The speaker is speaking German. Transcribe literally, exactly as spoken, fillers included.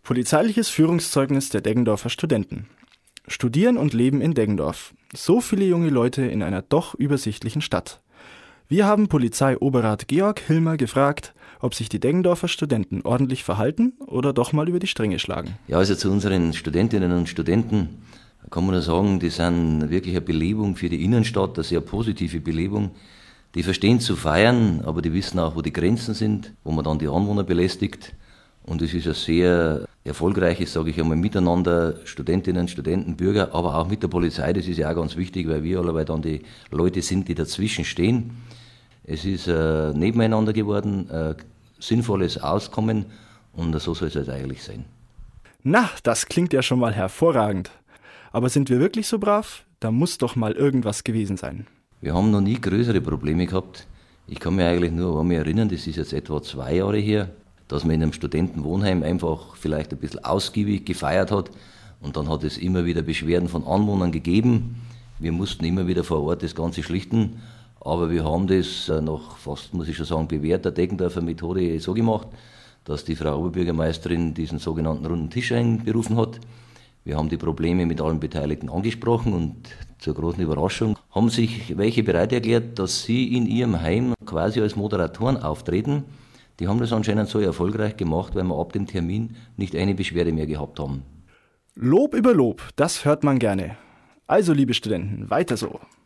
Polizeiliches Führungszeugnis der Deggendorfer Studenten. Studieren und leben in Deggendorf. So viele junge Leute in einer doch übersichtlichen Stadt. Wir haben Polizeioberrat Georg Hilmer gefragt, ob sich die Deggendorfer Studenten ordentlich verhalten oder doch mal über die Stränge schlagen. Ja, also zu unseren Studentinnen und Studenten kann man nur sagen, die sind wirklich eine Belebung für die Innenstadt, eine sehr positive Belebung. Die verstehen zu feiern, aber die wissen auch, wo die Grenzen sind, wo man dann die Anwohner belästigt. Und es ist ein sehr erfolgreiches, sage ich einmal, Miteinander, Studentinnen, Studenten, Bürger, aber auch mit der Polizei. Das ist ja auch ganz wichtig, weil wir alle dann die Leute sind, die dazwischen stehen. Es ist äh, nebeneinander geworden, äh, sinnvolles Auskommen und so soll es halt eigentlich sein. Na, das klingt ja schon mal hervorragend. Aber sind wir wirklich so brav? Da muss doch mal irgendwas gewesen sein. Wir haben noch nie größere Probleme gehabt. Ich kann mich eigentlich nur an mich erinnern, das ist jetzt etwa zwei Jahre her, dass man in einem Studentenwohnheim einfach vielleicht ein bisschen ausgiebig gefeiert hat und dann hat es immer wieder Beschwerden von Anwohnern gegeben. Wir mussten immer wieder vor Ort das Ganze schlichten, aber wir haben das nach fast, muss ich schon sagen, bewährter Deggendorfer Methode so gemacht, dass die Frau Oberbürgermeisterin diesen sogenannten runden Tisch einberufen hat. Wir haben die Probleme mit allen Beteiligten angesprochen und zur großen Überraschung haben sich welche bereit erklärt, dass sie in ihrem Heim quasi als Moderatoren auftreten. Die haben das anscheinend so erfolgreich gemacht, weil wir ab dem Termin nicht eine Beschwerde mehr gehabt haben. Lob über Lob, das hört man gerne. Also, liebe Studenten, weiter so.